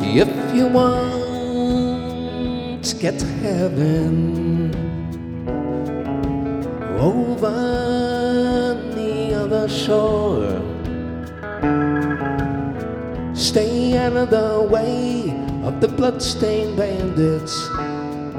If you want to get to heaven, over the other shore, stay out of the way of the bloodstained bandits